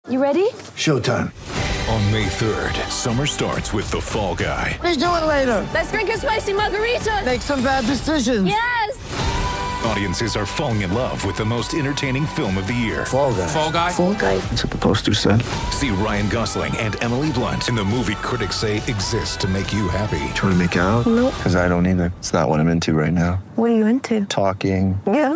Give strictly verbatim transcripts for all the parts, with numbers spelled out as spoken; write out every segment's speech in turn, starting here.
You ready? Showtime. On May third, summer starts with The Fall Guy. Let's do it later. Let's drink a spicy margarita. Make some bad decisions. Yes! Audiences are falling in love with the most entertaining film of the year. Fall Guy. Fall Guy? Fall guy. That's what the poster said. See Ryan Gosling and Emily Blunt in the movie critics say exists to make you happy. Trying to make it out? Nope. Because I don't either. It's not what I'm into right now. What are you into? Talking. Yeah.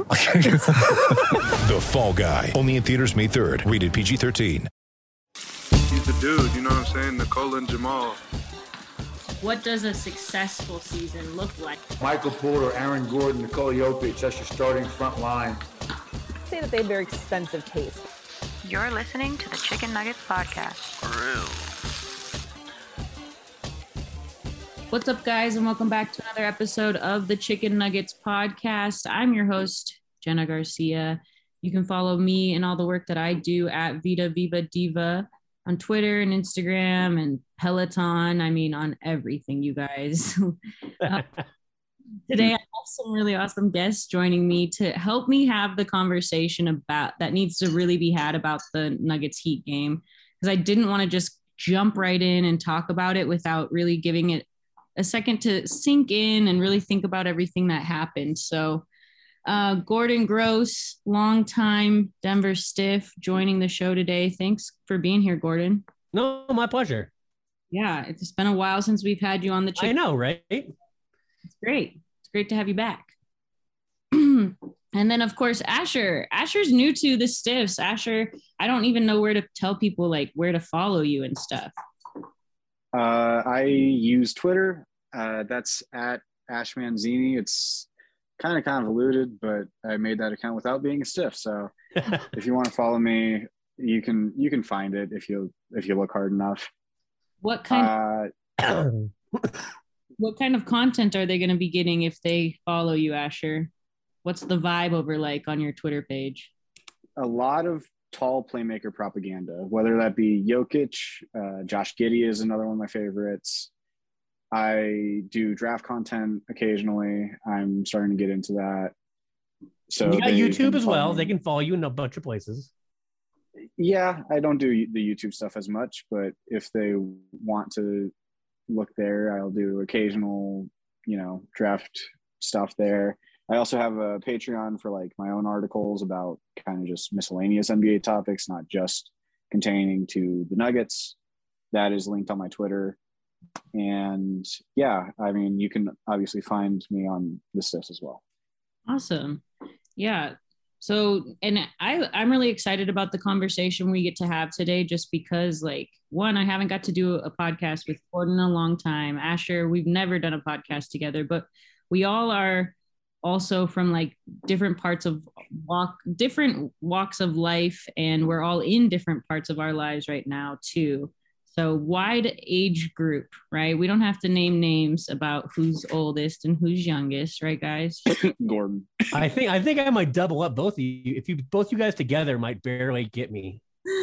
The Fall Guy. Only in theaters May third. Rated P G thirteen. He's the dude, you know what I'm saying? Nikola and Jamal. What does a successful season look like? Michael Porter, Aaron Gordon, Nikola Jokic, that's your starting front line. I'd say that they have very expensive taste. You're listening to the Chicken Nuggets Podcast. For real. What's up, guys, and welcome back to another episode of the Chicken Nuggets Podcast. I'm your host, Jenna Garcia. You can follow me and all the work that I do at Vida Viva Diva on Twitter and Instagram and Peloton. I mean, on everything, you guys. uh, today, I have some really awesome guests joining me to help me have the conversation about that needs to really be had about the Nuggets Heat game, because I didn't want to just jump right in and talk about it without really giving it a second to sink in and really think about everything that happened. So Uh, Gordon Gross, longtime Denver Stiff, joining the show today. Thanks for being here, Gordon. No, my pleasure. Yeah, it's been a while since we've had you on the channel. I know, right? It's great. It's great to have you back. And then, of course, Asher. Asher's new to the Stiffs. Asher, I don't even know where to tell people, like, where to follow you and stuff. Uh, I use Twitter. Uh, that's at Ashmanzini. It's kind of convoluted, but I made that account without being a stiff. So if you want to follow me, you can you can find it if you if you look hard enough. What kind uh, of, what kind of content are they going to be getting if they follow you, Asher? What's the vibe over like on your Twitter page? A lot of tall playmaker propaganda, whether that be Jokic, uh, Josh Giddey is another one of my favorites. I do draft content occasionally. I'm starting to get into that. So you got YouTube as well. Me. They can follow you in a bunch of places. Yeah, I don't do the YouTube stuff as much, but if they want to look there, I'll do occasional, you know, draft stuff there. I also have a Patreon for like my own articles about kind of just miscellaneous N B A topics, not just containing to the Nuggets. That is linked on my Twitter. And yeah, I mean, you can obviously find me on the Stiffs as well. Awesome. Yeah. So, and I, I'm really excited about the conversation we get to have today, just because like, one, I haven't got to do a podcast with Gordon in a long time. Asher, we've never done a podcast together, but we all are also from like different parts of walk, different walks of life. And we're all in different parts of our lives right now too. So wide age group, right? We don't have to name names about who's oldest and who's youngest, right, guys? Gordon. I think I think I might double up both of you. If you both you guys together might barely get me.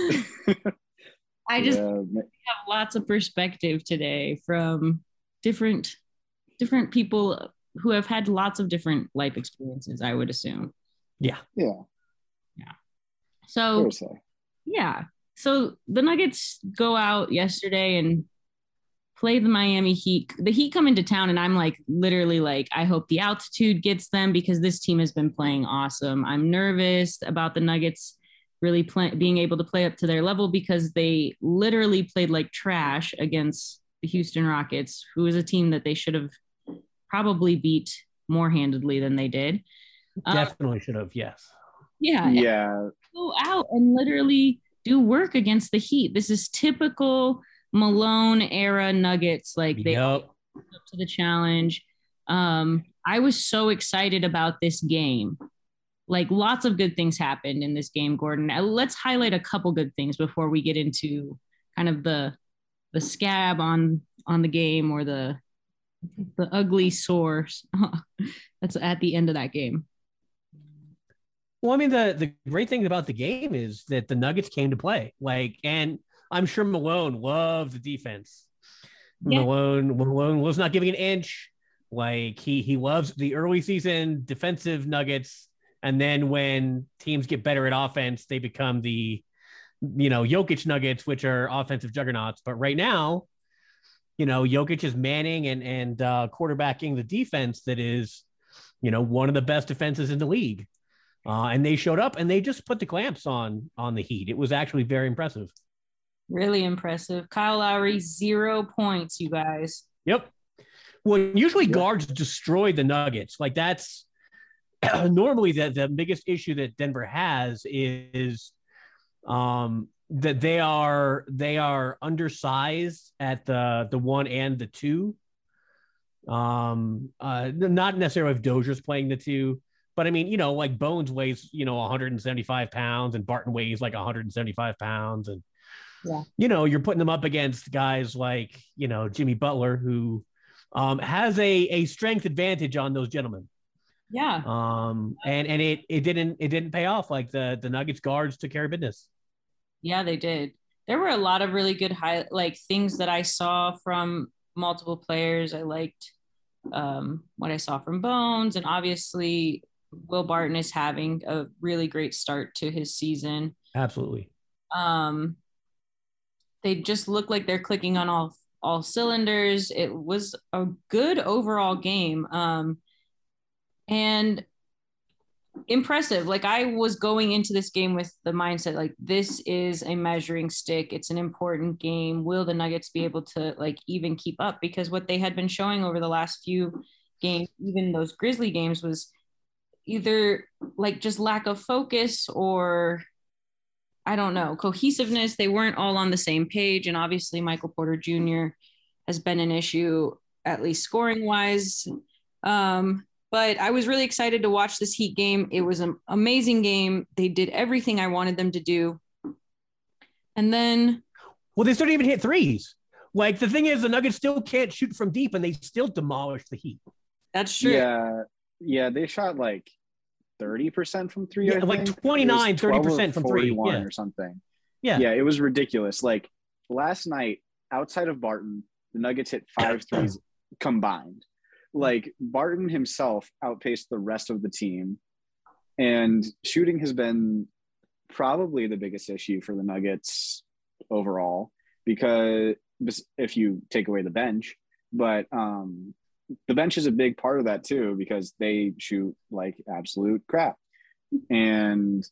I just yeah. have lots of perspective today from different different people who have had lots of different life experiences, I would assume. Yeah. Yeah. Yeah. So yeah. So the Nuggets go out yesterday and play the Miami Heat. The Heat come into town, and I'm like, literally like, I hope the altitude gets them because this team has been playing awesome. I'm nervous about the Nuggets really play, being able to play up to their level because they literally played like trash against the Houston Rockets, who is a team that they should have probably beat more handedly than they did. Definitely um, should have, yes. Yeah. Yeah. Go out and literally do work against the Heat. This is typical Malone era Nuggets. Like they yep. up to the challenge. Um, I was so excited about this game. Like lots of good things happened in this game, Gordon. Let's highlight a couple good things before we get into kind of the the scab on on the game or the the ugly sore that's at the end of that game. Well, I mean, the, the great thing about the game is that the Nuggets came to play. Like, and I'm sure Malone loved the defense. Yeah. Malone Malone was not giving an inch. Like, he he loves the early season defensive Nuggets. And then when teams get better at offense, they become the you know, Jokic Nuggets, which are offensive juggernauts. But right now, you know, Jokic is manning and and uh, quarterbacking the defense that is, you know, one of the best defenses in the league. Uh, and they showed up and they just put the clamps on on the Heat. It was actually very impressive. Really impressive. Kyle Lowry, zero points, you guys. Yep. Well, usually guards destroy the Nuggets. Like that's normally the, the biggest issue that Denver has is um, that they are they are undersized at the the one and the two. Um, uh, not necessarily if Dozier's playing the two, but I mean, you know, like Bones weighs, you know, one hundred seventy-five pounds and Barton weighs like one hundred seventy-five pounds. And, yeah. you know, you're putting them up against guys like, you know, Jimmy Butler, who um, has a, a strength advantage on those gentlemen. Yeah. Um, and, and it, it didn't, it didn't pay off. Like the, the Nuggets guards took care of business. Yeah, they did. There were a lot of really good high, like things that I saw from multiple players. I liked um, what I saw from Bones, and obviously Will Barton is having a really great start to his season. Absolutely. Um, they just look like they're clicking on all, all cylinders. It was a good overall game. Um, and impressive. Like I was going into this game with the mindset, like this is a measuring stick. It's an important game. Will the Nuggets be able to like even keep up? Because what they had been showing over the last few games, even those Grizzly games, was either like just lack of focus or I don't know, cohesiveness. They weren't all on the same page. And obviously Michael Porter Junior has been an issue, at least scoring wise. Um, But I was really excited to watch this Heat game. It was an amazing game. They did everything I wanted them to do. And then... Well, they still didn't even hit threes. Like, the thing is, the Nuggets still can't shoot from deep, and they still demolish the Heat. That's true. Yeah, yeah, they shot like thirty percent from three. Yeah, I like think. twenty-nine, thirty percent from three. Yeah. Or something. Yeah. Yeah, it was ridiculous. Like, last night, outside of Barton, the Nuggets hit five threes combined. Like Barton himself outpaced the rest of the team, and shooting has been probably the biggest issue for the Nuggets overall, because if you take away the bench, but um, the bench is a big part of that too, because they shoot like absolute crap, and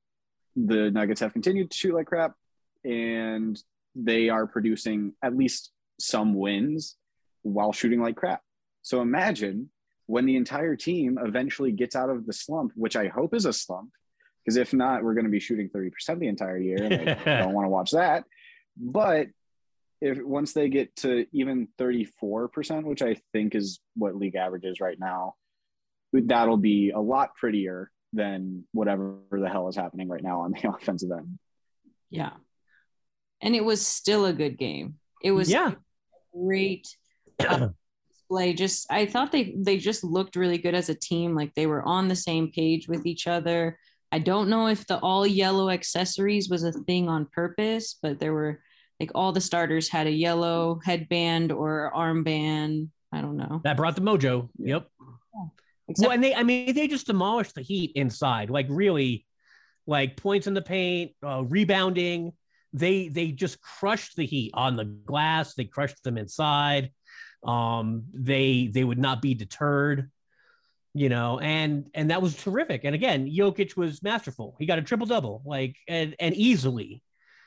the Nuggets have continued to shoot like crap, and they are producing at least some wins while shooting like crap. So imagine when the entire team eventually gets out of the slump, which I hope is a slump, because if not, we're going to be shooting thirty percent the entire year. And I don't want to watch that. But if once they get to even thirty-four percent, which I think is what league average is right now, that'll be a lot prettier than whatever the hell is happening right now on the offensive end. Yeah. And it was still a good game. It was yeah. great. Uh, Play just I thought they they just looked really good as a team. Like they were on the same page with each other. I don't know if the all yellow accessories was a thing on purpose, but there were like all the starters had a yellow headband or armband. I don't know. That brought the mojo. Yep. Yeah. Except- well, and they I mean they just demolished the Heat inside. Like really, like points in the paint, uh, rebounding. They they just crushed the Heat on the glass. They crushed them inside. Um, they they would not be deterred, you know, and and that was terrific. And again, Jokic was masterful. He got a triple double, like and and easily.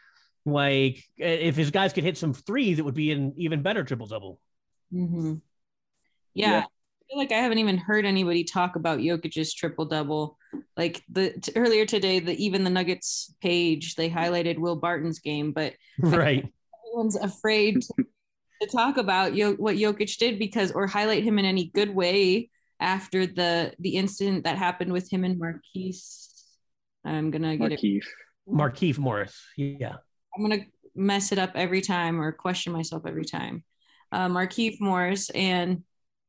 Like if his guys could hit some threes, it would be an even better triple double. Mm-hmm. Yeah, yeah, I feel like I haven't even heard anybody talk about Jokic's triple double. Like the t- earlier today, the even the Nuggets page they highlighted Will Barton's game, but right, everyone's afraid to, to talk about Yo- what Jokic did because or highlight him in any good way after the the incident that happened with him and Marquise. I'm gonna get Markieff. it. Markieff Morris. Yeah, I'm gonna mess it up every time or question myself every time. Uh, Markieff Morris and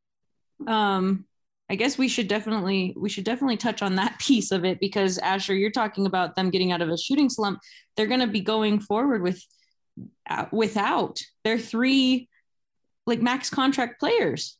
um. I guess we should definitely we should definitely touch on that piece of it because Asher, you're talking about them getting out of a shooting slump. They're going to be going forward with uh, without their three like max contract players.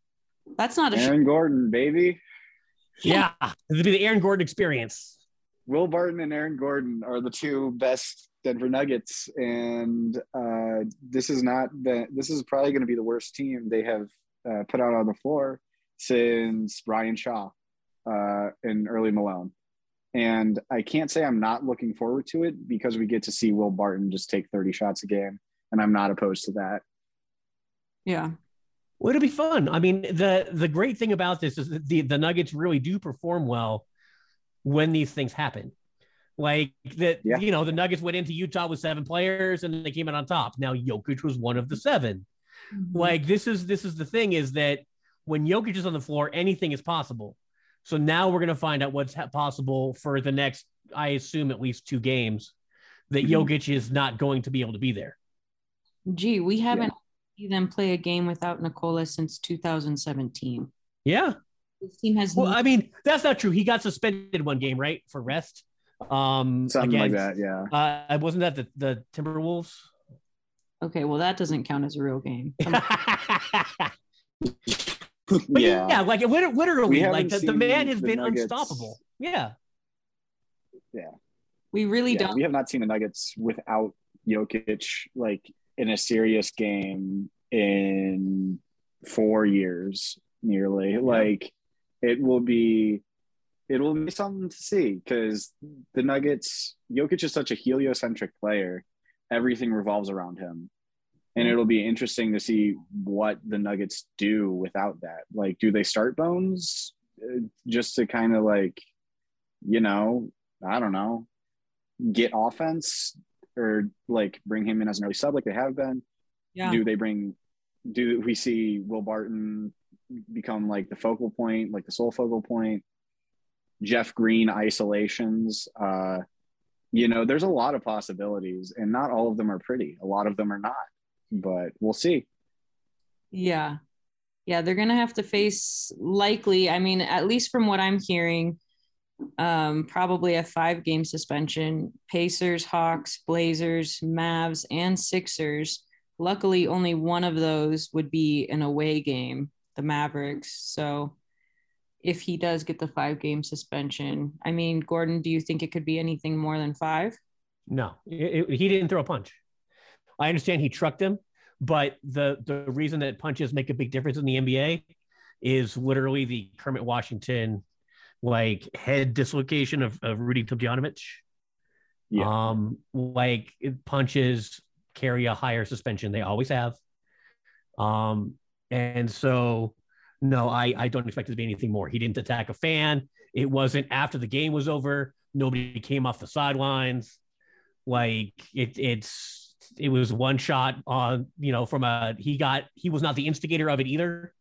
That's not a Aaron sh- Gordon, baby. Yeah, this would be the Aaron Gordon experience. Will Barton and Aaron Gordon are the two best Denver Nuggets, and uh, this is not the. This is probably going to be the worst team they have uh, put out on the floor since Brian Shaw uh, and Early Malone. And I can't say I'm not looking forward to it because we get to see Will Barton just take thirty shots a game, and I'm not opposed to that. Yeah. Well, it'll be fun. I mean, the the great thing about this is that the, the Nuggets really do perform well when these things happen. Like that, yeah. you know, the Nuggets went into Utah with seven players and they came out on top. Now Jokic was one of the seven. Mm-hmm. Like this is this is the thing is that when Jokic is on the floor, anything is possible. So now we're going to find out what's possible for the next, I assume, at least two games that mm-hmm. Jokic is not going to be able to be there. Gee, we haven't yeah. seen them play a game without Nikola since two thousand seventeen. Yeah. This team has. Well, I mean, that's not true. He got suspended one game, right, for rest. Um, Something against, like that, yeah. Uh, wasn't that the, the Timberwolves? Okay, well, that doesn't count as a real game. But yeah. yeah, like literally, like the, the man has the been Nuggets. unstoppable. Yeah. Yeah. We really yeah, don't. We have not seen the Nuggets without Jokic, like in a serious game in four years nearly. Yeah. Like it will be, it will be something to see because the Nuggets, Jokic is such a heliocentric player. Everything revolves around him. And it'll be interesting to see what the Nuggets do without that. Like, do they start Bones just to kind of like, you know, I don't know, get offense or like bring him in as an early sub like they have been? Yeah. Do they bring, do we see Will Barton become like the focal point, like the sole focal point? Jeff Green isolations. Uh, you know, there's a lot of possibilities and not all of them are pretty. A lot of them are not. But we'll see. Yeah. Yeah, they're going to have to face likely, I mean, at least from what I'm hearing, um, probably a five-game suspension. Pacers, Hawks, Blazers, Mavs, and Sixers. Luckily, only one of those would be an away game, the Mavericks. So if he does get the five-game suspension, I mean, Gordon, do you think it could be anything more than five? No, it, it, he didn't throw a punch. I understand he trucked him, but the, the reason that punches make a big difference in the N B A is literally the Kermit Washington, like head dislocation of, of Rudy Tomjanovic. Yeah. Um, like punches carry a higher suspension. They always have. Um, and so, no, I, I don't expect it to be anything more. He didn't attack a fan. It wasn't after the game was over. Nobody came off the sidelines. Like it, it's, it was one shot on, you know, from a, he got, he was not the instigator of it either.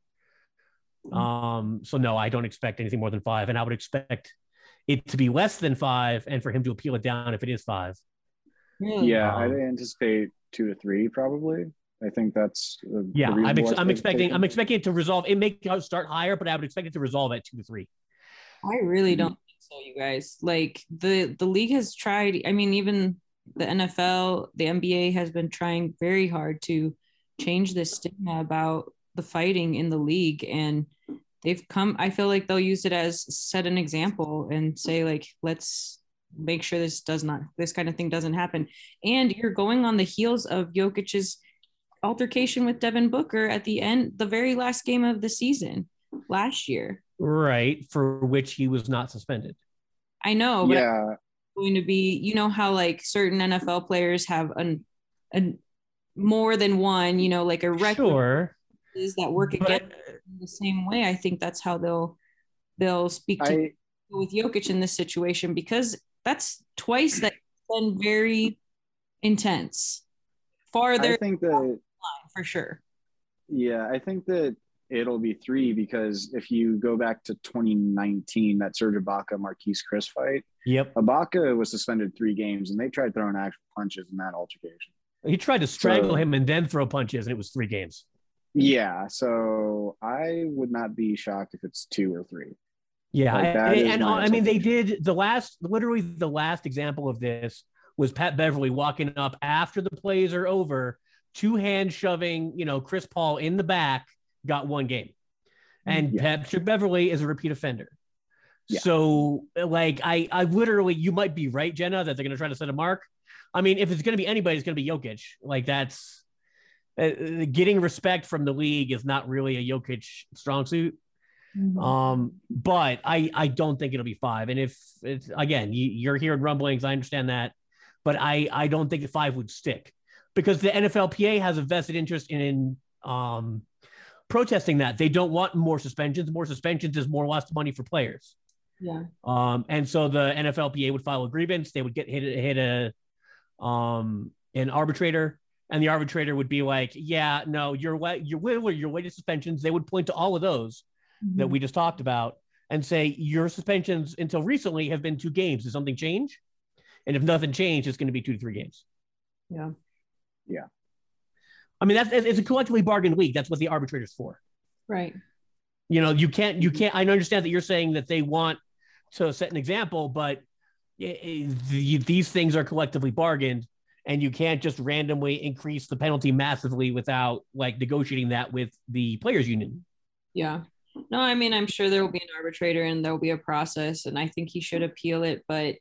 Um, so no, I don't expect anything more than five. And I would expect it to be less than five and for him to appeal it down if it is five. Yeah. Um, I anticipate two to three, probably. I think that's, a, yeah, I'm, ex- I'm expecting, I'm expecting it to resolve. It may start higher, but I would expect it to resolve at two to three. I really don't think so, you guys. Like the, the league has tried, I mean, even the N F L, the N B A has been trying very hard to change this stigma about the fighting in the league. And they've come, I feel like they'll use it as set an example and say like, let's make sure this does not, this kind of thing doesn't happen. And you're going on the heels of Jokic's altercation with Devin Booker at the end, the very last game of the season last year. Right. For which he was not suspended. I know. But yeah. Going to be, you know how like certain N F L players have an, an more than one, you know, like a record sure. is that work but, again in the same way. I think that's how they'll they'll speak to I, with Jokic in this situation because that's twice that's been very intense. Farther, I think that for sure. Yeah, I think that it'll be three because if you go back to twenty nineteen, that Serge Ibaka Marquise Chris fight, yep, Ibaka was suspended three games, and they tried throwing actual punches in that altercation. He tried to strangle so, him and then throw punches, and it was three games. Yeah, so I would not be shocked if it's two or three. Yeah, like and, and I mean they did the last, literally the last example of this was Pat Beverly walking up after the plays are over, two hand shoving, you know, Chris Paul in the back. Got one game. And yeah. Patrick Beverly is a repeat offender. Yeah. So, like, I, I literally, you might be right, Jenna, that they're going to try to set a mark. I mean, if it's going to be anybody, it's going to be Jokic. Like, that's uh, getting respect from the league is not really a Jokic strong suit. Mm-hmm. Um, but I, I don't think it'll be five. And if it's, again, you, you're hearing rumblings, I understand that, but I, I don't think five would stick because the N F L P A has a vested interest in, um, protesting that. They don't want more suspensions. More suspensions is more lost money for players. Yeah. Um, and so the N F L P A would file a grievance. They would get hit, hit a, um, an arbitrator, and the arbitrator would be like, yeah, no, you're what you're your weighted suspensions. They would point to all of those mm-hmm. that we just talked about and say your suspensions until recently have been two games. Did something change? And if nothing changed, it's going to be two to three games. Yeah. Yeah. I mean, that's it's a collectively bargained league. That's what the arbitrator's for. Right. You know, you can't, you can't, I understand that you're saying that they want to set an example, but these things are collectively bargained and you can't just randomly increase the penalty massively without like negotiating that with the players union. Yeah. No, I mean, I'm sure there will be an arbitrator and there'll be a process and I think he should appeal it. But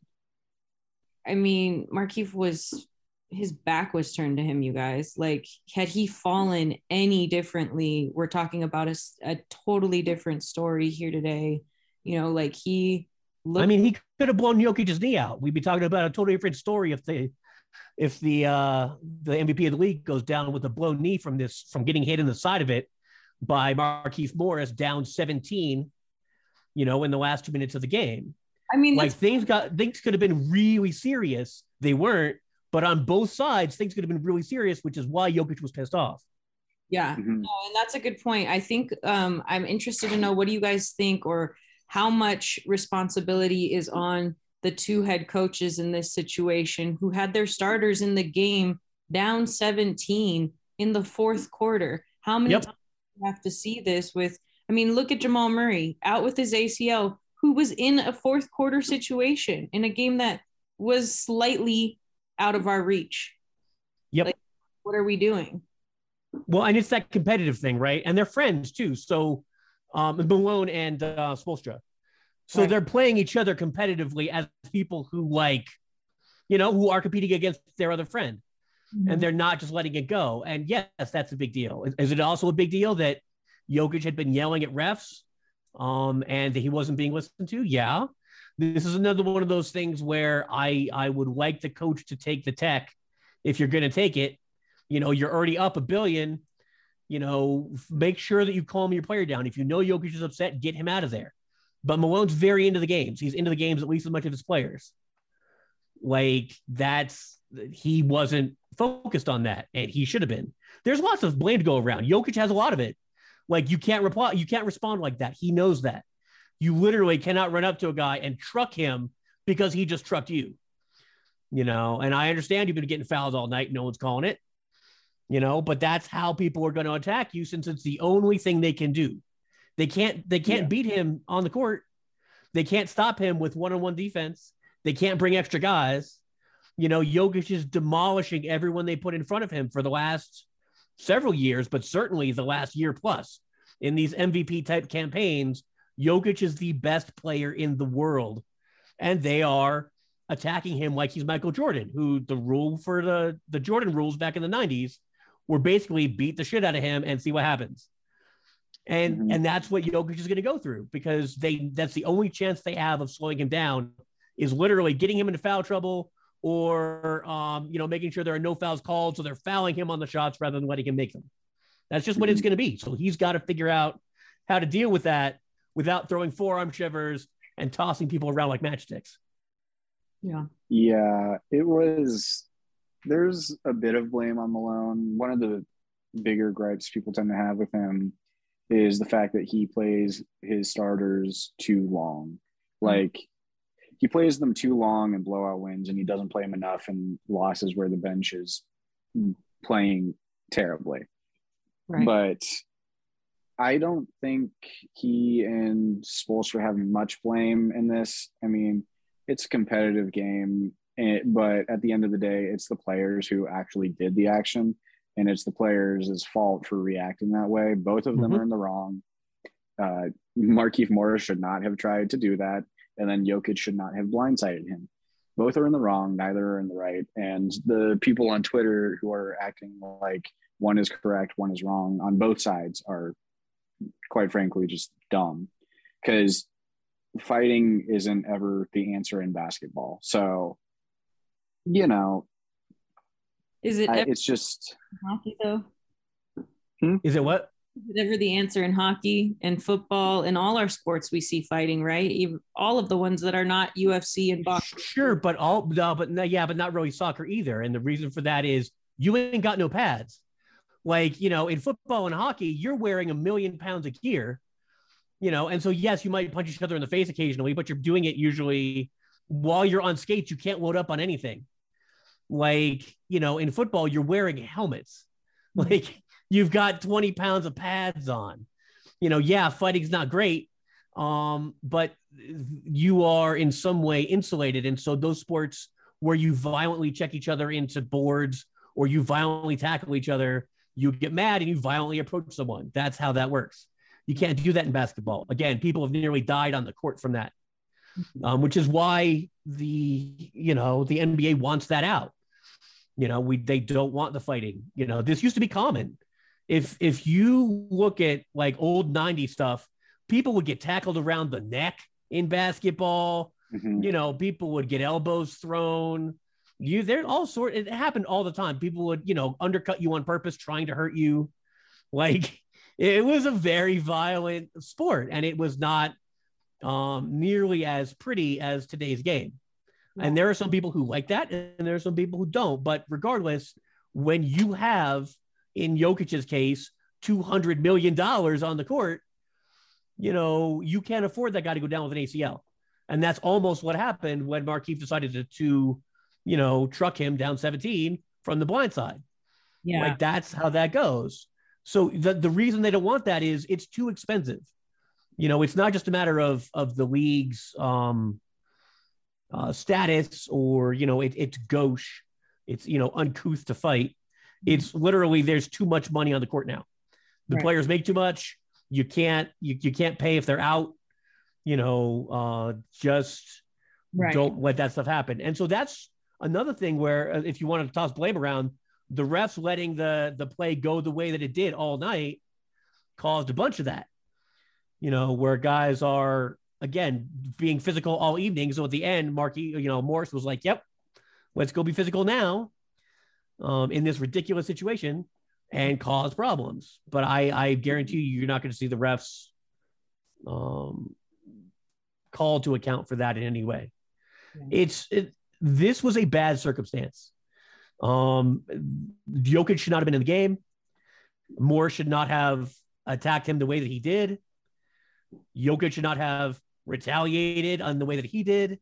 I mean, Markieff was, his back was turned to him, you guys. Like, had he fallen any differently, we're talking about a, a totally different story here today. You know, like he looked- I mean, he could have blown Jokic's knee out. We'd be talking about a totally different story if the if the uh, the M V P of the league goes down with a blown knee from this from getting hit in the side of it by Markieff Morris down seventeen. You know, in the last two minutes of the game. I mean, like things got things could have been really serious. They weren't, but on both sides, things could have been really serious, which is why Jokic was pissed off. Yeah, mm-hmm. no, and that's a good point. I think um, I'm interested to know, what do you guys think, or how much responsibility is on the two head coaches in this situation who had their starters in the game down seventeen in the fourth quarter? How many yep. times do you have to see this with, I mean, look at Jamal Murray out with his A C L, who was in a fourth quarter situation in a game that was slightly out of our reach. Yep. Like, what are we doing? Well, and it's that competitive thing, right? And they're friends too. So um, Malone and uh, Spoelstra. So right. They're playing each other competitively as people who like, you know, who are competing against their other friend. Mm-hmm. And they're not just letting it go. And yes, that's a big deal. Is it also a big deal that Jokic had been yelling at refs um, and that he wasn't being listened to? Yeah. This is another one of those things where I, I would like the coach to take the tech. If you're going to take it, you know, you're already up a billion, you know, make sure that you calm your player down. If you know Jokic is upset, get him out of there. But Malone's very into the games. He's into the games at least as much as his players. Like that's, he wasn't focused on that and he should have been. There's lots of blame to go around. Jokic has a lot of it. Like you can't reply, you can't respond like that. He knows that. You literally cannot run up to a guy and truck him because he just trucked you, you know, and I understand you've been getting fouled all night. No one's calling it, you know, but that's how people are going to attack you since it's the only thing they can do. They can't, they can't yeah. beat him on the court. They can't stop him with one-on-one defense. They can't bring extra guys. You know, Jokic is demolishing everyone they put in front of him for the last several years, but certainly the last year plus in these M V P type campaigns. Jokic is the best player in the world, and they are attacking him like he's Michael Jordan, who the rule for the, the Jordan rules back in the nineties were basically beat the shit out of him and see what happens. And, mm-hmm. and that's what Jokic is going to go through because they that's the only chance they have of slowing him down is literally getting him into foul trouble or, um, you know, making sure there are no fouls called. So they're fouling him on the shots rather than letting him make them. That's just mm-hmm. what it's going to be. So he's got to figure out how to deal with that without throwing forearm shivers and tossing people around like matchsticks. Yeah. Yeah, it was, there's a bit of blame on Malone. One of the bigger gripes people tend to have with him is the fact that he plays his starters too long. Like he plays them too long in blowout wins and he doesn't play them enough in losses where the bench is playing terribly. Right. But I don't think he and Spoelstra have much blame in this. I mean, it's a competitive game, but at the end of the day, it's the players who actually did the action, and it's the players' fault for reacting that way. Both of them mm-hmm. are in the wrong. Uh, Markieff Morris should not have tried to do that. and then Jokic should not have blindsided him. Both are in the wrong, neither are in the right. And the people on Twitter who are acting like one is correct, one is wrong on both sides are, quite frankly, just dumb, because fighting isn't ever the answer in basketball. So, you know, is it I, ever it's just hockey though? Hmm? Is it what? Is it ever the answer in hockey and football and all our sports we see fighting, right? Even all of the ones that are not U F C and boxing. Sure, but all no, but no, yeah, but not really soccer either. And the reason for that is you ain't got no pads. Like, you know, in football and hockey, you're wearing a million pounds of gear, you know, and so yes, you might punch each other in the face occasionally, but you're doing it usually while you're on skates. You can't load up on anything. Like, you know, in football, you're wearing helmets. Like, you've got twenty pounds of pads on. You know, yeah, fighting's not great, um, but you are in some way insulated. And so those sports where you violently check each other into boards or you violently tackle each other, you get mad and you violently approach someone. That's how that works. You can't do that in basketball. Again, people have nearly died on the court from that, um, which is why the, you know, the N B A wants that out. You know, we they don't want the fighting. You know, this used to be common. If if you look at like old nineties stuff, people would get tackled around the neck in basketball. Mm-hmm. You know, people would get elbows thrown. You there all sort. It happened all the time. People would, you know, undercut you on purpose, trying to hurt you. Like, it was a very violent sport, and it was not um, nearly as pretty as today's game. And there are some people who like that, and there are some people who don't. But regardless, when you have, in Jokic's case, two hundred million dollars on the court, you know, you can't afford that guy to go down with an A C L. And that's almost what happened when Markieff decided to, to, you know, truck him down seventeen from the blind side. Yeah. Like, that's how that goes. So the, the reason they don't want that is it's too expensive. You know, it's not just a matter of, of the league's um, uh, status or, you know, it, it's gauche. It's, you know, uncouth to fight. It's literally, there's too much money on the court now. The right. players make too much. You can't, you, you can't pay if they're out, you know, uh, just right. don't let that stuff happen. And so that's another thing where uh, if you want to toss blame around, the refs letting the, the play go the way that it did all night caused a bunch of that, you know, where guys are, again, being physical all evening. So at the end, Marky, you know, Morris was like, yep, let's go be physical now. Um, in this ridiculous situation and cause problems. But I, I guarantee you, you're not going to see the refs um, called to account for that in any way. Yeah. It's it, this was a bad circumstance. Um, Jokic should not have been in the game. Moore should not have attacked him the way that he did. Jokic should not have retaliated on the way that he did.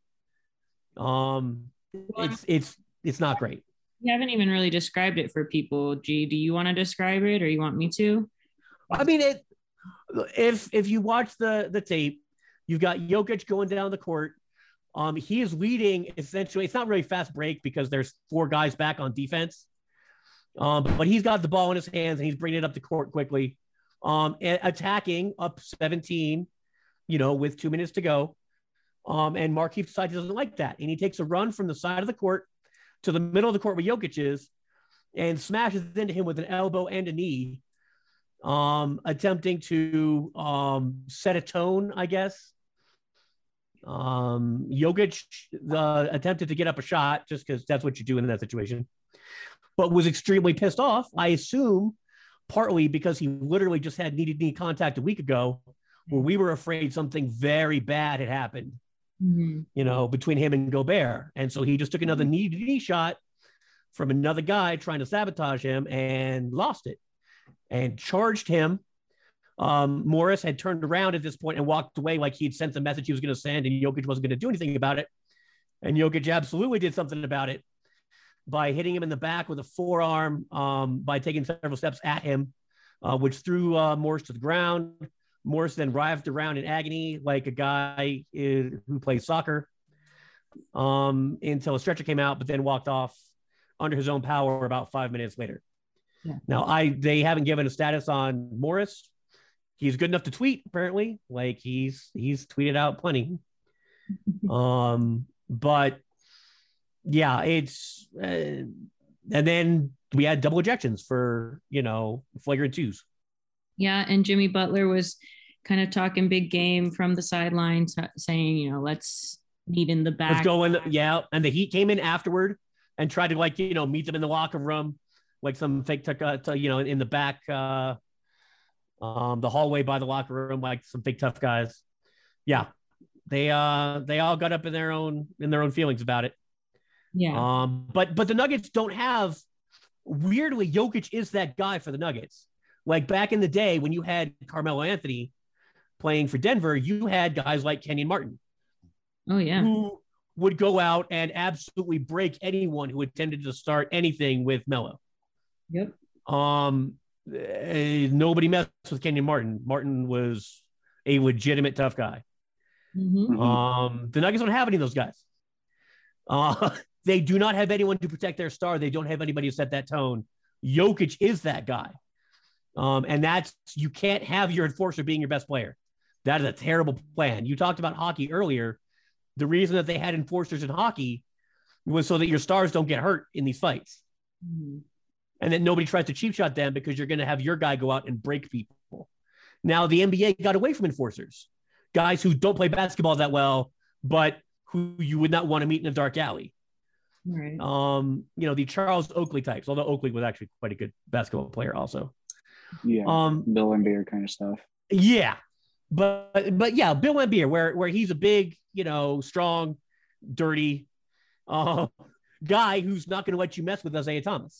Um, it's it's it's not great. You haven't even really described it for people. G, do you want to describe it, or you want me to? I mean, it. If if you watch the the tape, you've got Jokic going down the court. Um, he is leading essentially. It's not really fast break because there's four guys back on defense. Um, but he's got the ball in his hands and he's bringing it up the court quickly. Um, and attacking up seventeen, you know, with two minutes to go. Um, and Markieff decides he doesn't like that, and he takes a run from the side of the court to the middle of the court where Jokic is and smashes into him with an elbow and a knee, um, attempting to um, set a tone, I guess. Um, Jokic uh, attempted to get up a shot just because that's what you do in that situation, but was extremely pissed off, I assume, partly because he literally just had knee-to-knee contact a week ago where we were afraid something very bad had happened. Mm-hmm. You know, between him and Gobert. And so he just took another knee to knee shot from another guy trying to sabotage him and lost it and charged him. Um, Morris had turned around at this point and walked away like he'd sent the message he was going to send, and Jokic wasn't going to do anything about it. And Jokic absolutely did something about it by hitting him in the back with a forearm, um, by taking several steps at him, uh, which threw uh, Morris to the ground. Morris then writhed around in agony like a guy is, who plays soccer um, until a stretcher came out, but then walked off under his own power about five minutes later. Yeah. Now, I they haven't given a status on Morris. He's good enough to tweet, apparently. Like, he's he's tweeted out plenty. um, but yeah, it's uh, and then we had double ejections for, you know, flagrant twos. Yeah, and Jimmy Butler was kind of talking big game from the sidelines, saying, you know, let's meet in the back. Let's go in. Yeah, and the Heat came in afterward and tried to, like, you know, meet them in the locker room, like some fake, t- uh, t- you know, in the back, uh, um, the hallway by the locker room, like some fake tough guys. Yeah, they uh, they all got up in their own in their own feelings about it. Yeah. Um, but but the Nuggets don't have. Weirdly, Jokic is that guy for the Nuggets. Like back in the day when you had Carmelo Anthony playing for Denver, you had guys like Kenyon Martin. Oh, yeah. Who would go out and absolutely break anyone who attempted to start anything with Melo. Yep. Um, eh, nobody messed with Kenyon Martin. Martin was a legitimate tough guy. Mm-hmm. Um, the Nuggets don't have any of those guys. Uh, they do not have anyone to protect their star. They don't have anybody to set that tone. Jokic is that guy. Um, and that's, you can't have your enforcer being your best player. That is a terrible plan. You talked about hockey earlier. The reason that they had enforcers in hockey was so that your stars don't get hurt in these fights. Mm-hmm. And that nobody tries to cheap shot them because you're going to have your guy go out and break people. Now, the N B A got away from enforcers, guys who don't play basketball that well, but who you would not want to meet in a dark alley. Right. Um, you know, the Charles Oakley types, although Oakley was actually quite a good basketball player also. Yeah. Um, Bill Laimbeer kind of stuff. Yeah. But, but yeah, Bill Laimbeer, where, where he's a big, you know, strong, dirty uh, guy who's not going to let you mess with Isaiah Thomas.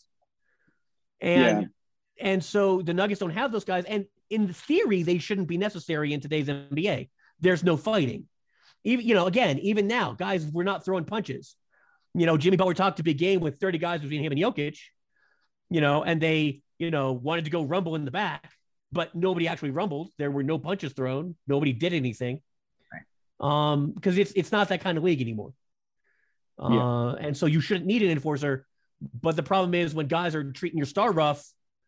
And, yeah. and so the Nuggets don't have those guys. And in theory, they shouldn't be necessary in today's N B A. There's no fighting. Even, you know, again, even now, guys, we're not throwing punches. You know, Jimmy Butler talked a big game with thirty guys between him and Jokic, you know, and they, you know, wanted to go rumble in the back, but nobody actually rumbled. There were no punches thrown. Nobody did anything. Right. Um, because it's it's not that kind of league anymore. Uh, yeah. And so you shouldn't need an enforcer. But the problem is when guys are treating your star rough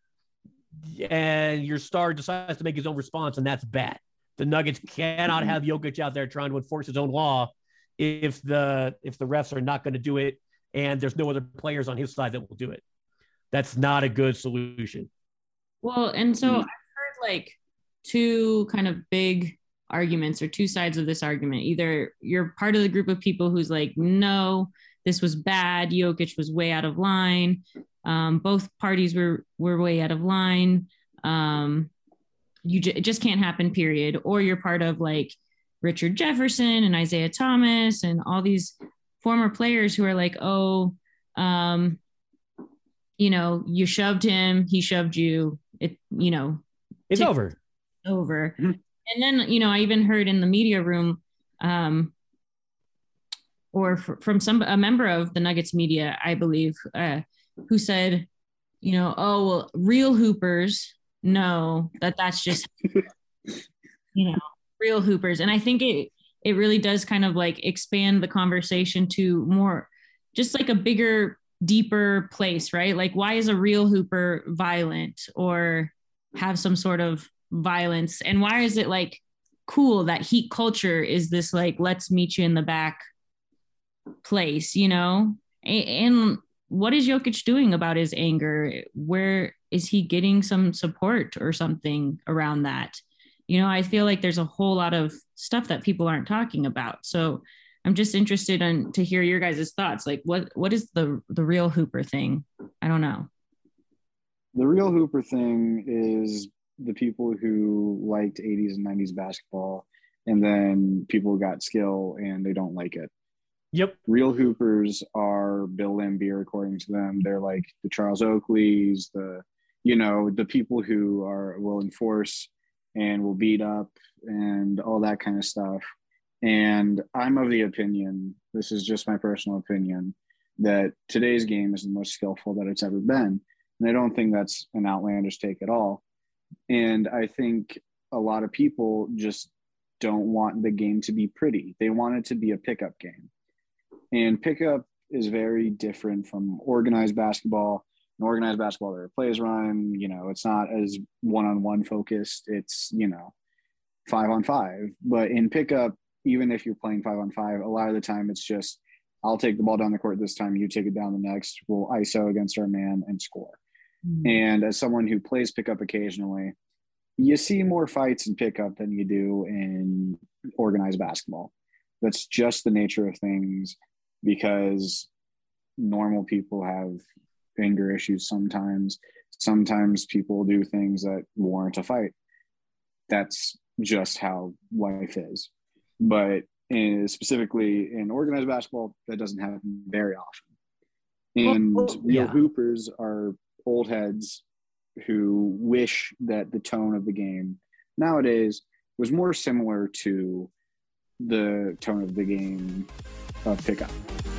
and your star decides to make his own response, and that's bad. The Nuggets cannot have Jokic out there trying to enforce his own law if the if the refs are not going to do it and there's no other players on his side that will do it. That's not a good solution. Well, and so I've heard like two kind of big arguments or two sides of this argument. Either you're part of the group of people who's like, no, this was bad. Jokic was way out of line. Um, both parties were were way out of line. Um, you j- it just can't happen, period. Or you're part of like Richard Jefferson and Isaiah Thomas and all these former players who are like, oh, um, you know, you shoved him, he shoved you. It, you know, it's over. Over. Mm-hmm. And then, you know, I even heard in the media room, um, or f- from some a member of the Nuggets media, I believe, uh, who said, you know, oh, well, real hoopers know that that's just, you know, real hoopers. And I think it it really does kind of like expand the conversation to more, just like a bigger, deeper place, right? Like, why is a real hooper violent or have some sort of violence? And why is it like cool that Heat culture is this like, let's meet you in the back place, you know? And what is Jokic doing about his anger? Where is he getting some support or something around that? You know, I feel like there's a whole lot of stuff that people aren't talking about. So I'm just interested in to hear your guys' thoughts. Like, what what is the the real hooper thing? I don't know. The real hooper thing is the people who liked eighties and nineties basketball, and then people got skill and they don't like it. Yep. Real hoopers are Bill Laimbeer, according to them. They're like the Charles Oakleys, the, you know, the people who are will enforce and will beat up and all that kind of stuff. And I'm of the opinion, this is just my personal opinion, that today's game is the most skillful that it's ever been. And I don't think that's an outlandish take at all. And I think a lot of people just don't want the game to be pretty. They want it to be a pickup game. And pickup is very different from organized basketball. In organized basketball, there are plays run, you know, it's not as one-on-one focused. It's, you know, five on five. But in pickup, even if you're playing five on five, a lot of the time it's just, I'll take the ball down the court this time, you take it down the next, we'll I S O against our man and score. Mm-hmm. And as someone who plays pickup occasionally, you see more fights in pickup than you do in organized basketball. That's just the nature of things, because normal people have anger issues sometimes. Sometimes people do things that warrant a fight. That's just how life is. But in, specifically in organized basketball, that doesn't happen very often. And well, well, real yeah. hoopers are old heads who wish that the tone of the game nowadays was more similar to the tone of the game of pickup.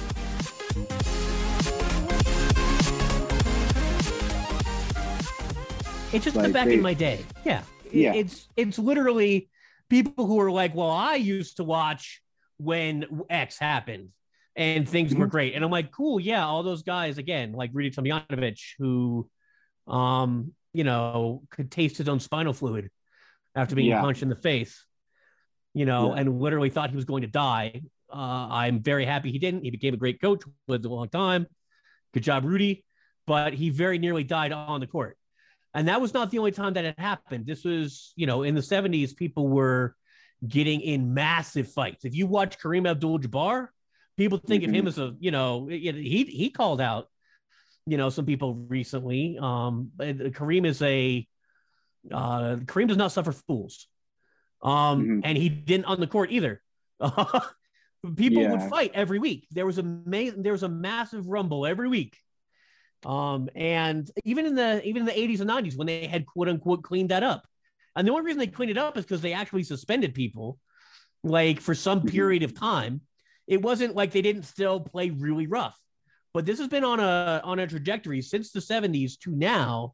It's just like the back they, in my day. Yeah. Yeah. It's it's literally people who are like, well, I used to watch when X happened and things mm-hmm. were great. And I'm like, cool, yeah, all those guys, again, like Rudy Tomjanovic, who, um, you know, could taste his own spinal fluid after being yeah. punched in the face, you know, yeah. and literally thought he was going to die. Uh, I'm very happy he didn't. He became a great coach, lived a long time. Good job, Rudy. But he very nearly died on the court. And that was not the only time that it happened. This was, you know, in the seventies, people were getting in massive fights. If you watch Kareem Abdul-Jabbar, people think mm-hmm. of him as a, you know, he he called out, you know, some people recently. Um, Kareem is a, uh, Kareem does not suffer fools. Um, mm-hmm. And he didn't on the court either. People yeah. would fight every week. There was a ma- there was a massive rumble every week. Um, and even in the even in the eighties and nineties, when they had quote unquote cleaned that up, and the only reason they cleaned it up is because they actually suspended people, like for some period of time. It wasn't like they didn't still play really rough, but this has been on a on a trajectory since the seventies to now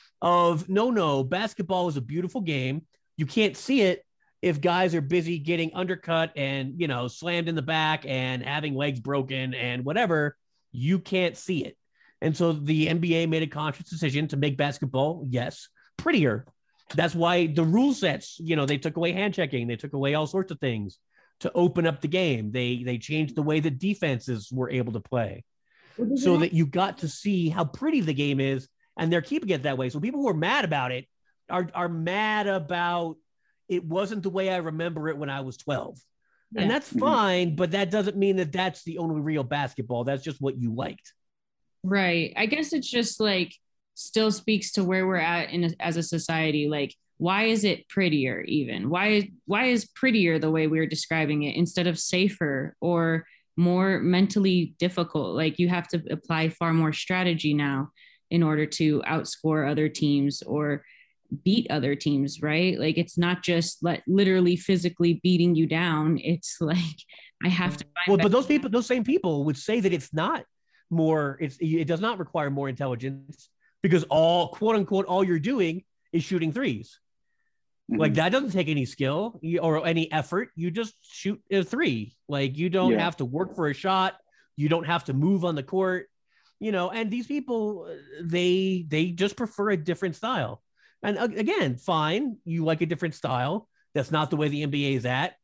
of no, no, basketball is a beautiful game. You can't see it if guys are busy getting undercut and, you know, slammed in the back and having legs broken and whatever. You can't see it. And so the N B A made a conscious decision to make basketball, yes, prettier. That's why the rule sets, you know, they took away hand checking. They took away all sorts of things to open up the game. They they changed the way the defenses were able to play so that you got to see how pretty the game is, and they're keeping it that way. So people who are mad about it are, are mad about it wasn't the way I remember it when I was twelve. Yeah. And that's fine, mm-hmm. but that doesn't mean that that's the only real basketball. That's just what you liked. Right. I guess it's just like still speaks to where we're at in a, as a society. Like, why is it prettier even? Why, why is prettier the way we're describing it instead of safer or more mentally difficult? Like you have to apply far more strategy now in order to outscore other teams or beat other teams, right? Like it's not just like literally physically beating you down. It's like, I have to find well, but those people, those same people would say that it's not more, it's, it does not require more intelligence because all quote unquote, all you're doing is shooting threes. Mm-hmm. Like that doesn't take any skill or any effort. You just shoot a three. Like you don't yeah. have to work for a shot. You don't have to move on the court, you know, and these people, they, they just prefer a different style. And again, fine. You like a different style. That's not the way the N B A is at.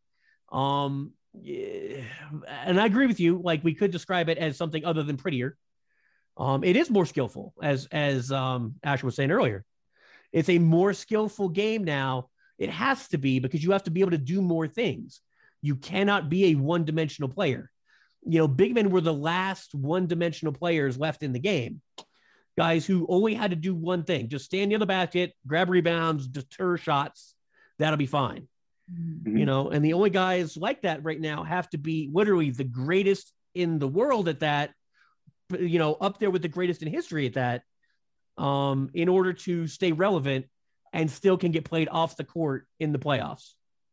Um, yeah, and I agree with you. Like we could describe it as something other than prettier. Um, it is more skillful, as as um, Asher was saying earlier. It's a more skillful game now. It has to be because you have to be able to do more things. You cannot be a one-dimensional player. You know, big men were the last one-dimensional players left in the game. Guys who only had to do one thing, just stand near the basket, grab rebounds, deter shots. That'll be fine. Mm-hmm. You know, and the only guys like that right now have to be literally the greatest in the world at that, you know, up there with the greatest in history at that, um, in order to stay relevant and still can get played off the court in the playoffs.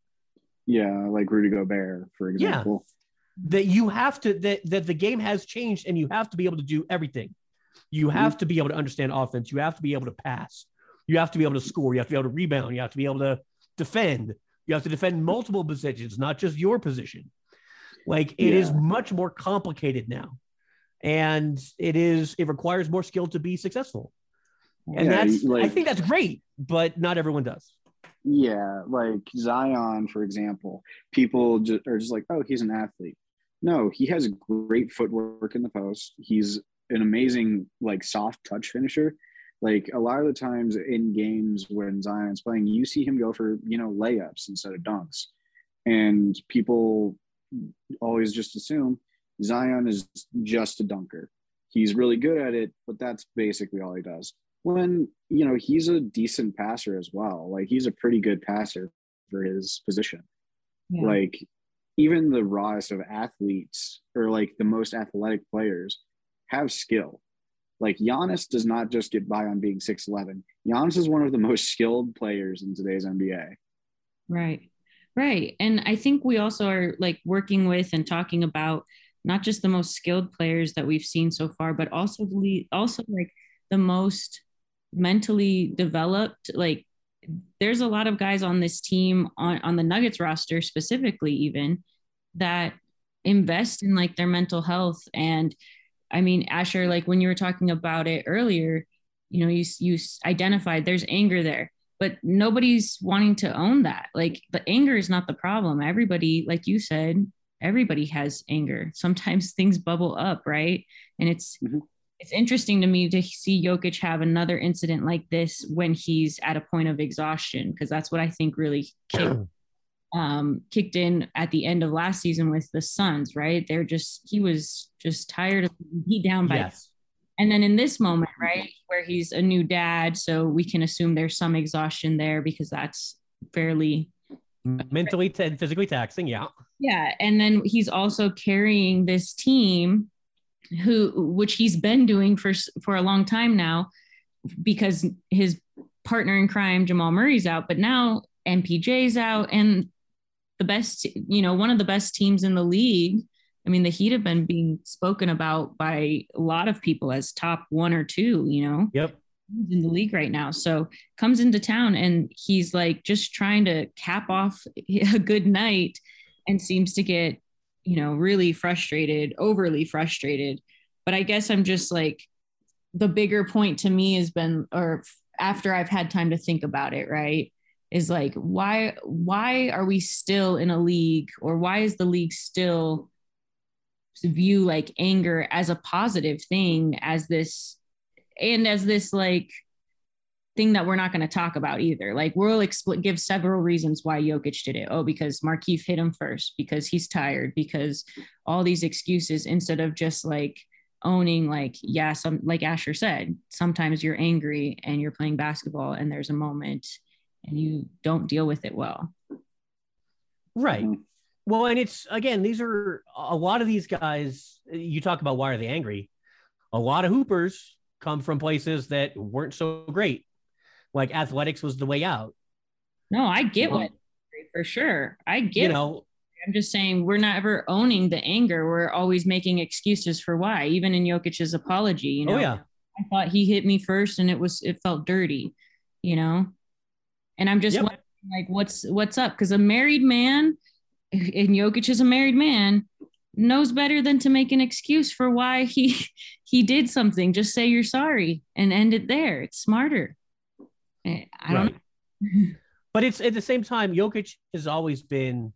Yeah, like Rudy Gobert, for example. Yeah. That you have to, that, that the game has changed and you have to be able to do everything. You have mm-hmm. to be able to understand offense. You have to be able to pass. You have to be able to score. You have to be able to rebound. You have to be able to defend. You have to defend multiple positions, not just your position. Like it yeah. is much more complicated now. And it is, it requires more skill to be successful. And yeah, that's, like, I think that's great, but not everyone does. Yeah, like Zion, for example, people just are just like, oh, he's an athlete. No, he has great footwork in the post. He's an amazing, like, soft touch finisher. Like, a lot of the times in games when Zion's playing, you see him go for, you know, layups instead of dunks. And people always just assume Zion is just a dunker. He's really good at it, but that's basically all he does. When, you know, he's a decent passer as well. Like, he's a pretty good passer for his position. Yeah. Like, even the rawest of athletes, or like the most athletic players, have skill. Like, Giannis does not just get by on being six eleven. Giannis is one of the most skilled players in today's N B A. Right. Right. And I think we also are like working with and talking about not just the most skilled players that we've seen so far, but also the, also like the most mentally developed. Like, there's a lot of guys on this team, on, on the Nuggets roster specifically, even, that invest in like their mental health. And I mean, Asher, like when you were talking about it earlier, you know, you, you identified there's anger there, but nobody's wanting to own that. Like, the anger is not the problem. Everybody, like you said, everybody has anger. Sometimes things bubble up, right? And it's, mm-hmm. it's interesting to me to see Jokic have another incident like this when he's at a point of exhaustion, because that's what I think really kicked, um, kicked in at the end of last season with the Suns, right? They're just, he was just tired of being down by. Yes. And then in this moment, right, where he's a new dad, so we can assume there's some exhaustion there because that's fairly mentally and physically taxing. Yeah. Yeah. And then he's also carrying this team who, which he's been doing for, for a long time now, because his partner in crime, Jamal Murray's out, but now M P J's out, and the best, you know, one of the best teams in the league. I mean, the Heat have been being spoken about by a lot of people as top one or two, you know, yep, in the league right now. So comes into town and he's like just trying to cap off a good night and seems to get, you know, really frustrated, overly frustrated. But I guess I'm just like, the bigger point to me has been, or after I've had time to think about it, right, is like, why, why are we still in a league, or why is the league still view like anger as a positive thing, as this, and as this like thing that we're not going to talk about either. Like, we'll expl- give several reasons why Jokic did it. Oh, because Markieff hit him first, because he's tired, because all these excuses, instead of just like owning, like, yeah, some, like Asher said, sometimes you're angry and you're playing basketball and there's a moment and you don't deal with it well. Right. Well, and it's, again, these are a lot of these guys, you talk about why are they angry? A lot of hoopers come from places that weren't so great. Like, athletics was the way out. No, I get what, for sure. I get, you know, I'm just saying we're not ever owning the anger. We're always making excuses for why, even in Jokic's apology, you know, oh, yeah. I thought he hit me first and it was, it felt dirty, you know? And I'm just yep. wondering, like, what's, what's up? Cause a married man, and Jokic is a married man, knows better than to make an excuse for why he, he did something. Just say you're sorry and end it there. It's smarter. I don't right. know. But it's at the same time, Jokic has always been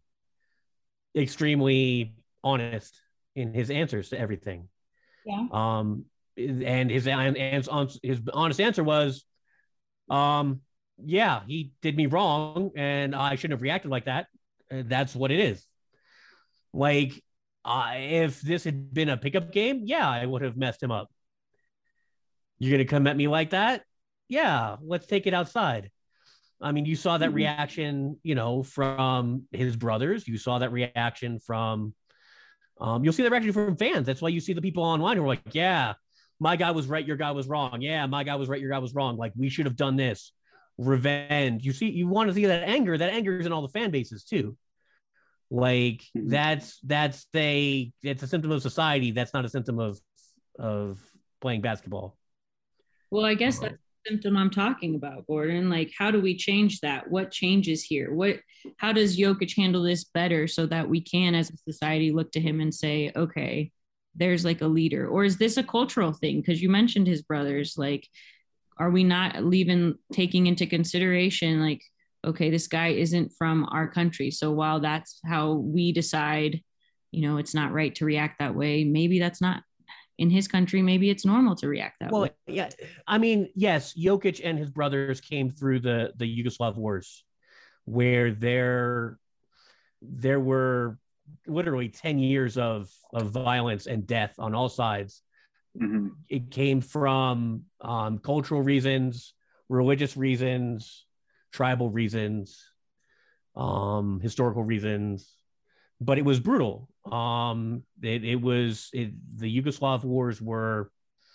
extremely honest in his answers to everything. Yeah. Um, and his and his honest answer was, um, yeah, he did me wrong, and I shouldn't have reacted like that. That's what it is. Like, uh, if this had been a pickup game, yeah, I would have messed him up. You're gonna come at me like that? Yeah, let's take it outside. I mean, you saw that reaction, you know, from his brothers. You saw that reaction from, um, you'll see that reaction from fans. That's why you see the people online who are like, yeah, my guy was right, your guy was wrong. Yeah, my guy was right, your guy was wrong. Like, we should have done this. Revenge. You see, you want to see that anger. That anger is in all the fan bases too. Like, that's that's a it's a symptom of society. That's not a symptom of of playing basketball. Well, I guess that's the symptom I'm talking about, Gordon. Like, how do we change that? What changes here? What? How does Jokic handle this better so that we can, as a society, look to him and say, okay, there's like a leader? Or is this a cultural thing? Because you mentioned his brothers. Like, are we not leaving taking into consideration like okay, this guy isn't from our country. So while that's how we decide, you know, it's not right to react that way, maybe that's not in his country. Maybe it's normal to react that well, way. Yeah, I mean, yes, Jokic and his brothers came through the the Yugoslav wars, where there there were literally ten years of of violence and death on all sides. Mm-hmm. It came from um, cultural reasons, religious reasons, tribal reasons, um, historical reasons, but it was brutal. Um, it, it was it, the Yugoslav wars were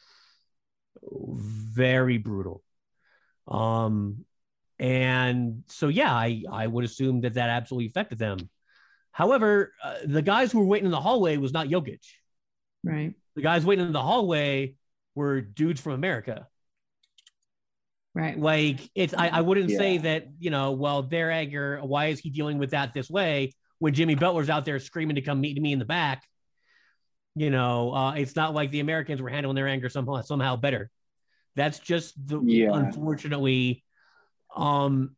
very brutal. Um, and so, yeah, I, I would assume that that absolutely affected them. However, uh, the guys who were waiting in the hallway was not Jokic. Right. The guys waiting in the hallway were dudes from America. Right. Like it's, I, I wouldn't Yeah. say that, you know, well, their anger, why is he dealing with that this way when Jimmy Butler's out there screaming to come meet me in the back? You know, uh, it's not like the Americans were handling their anger somehow, somehow better. That's just the, Yeah. unfortunately, um,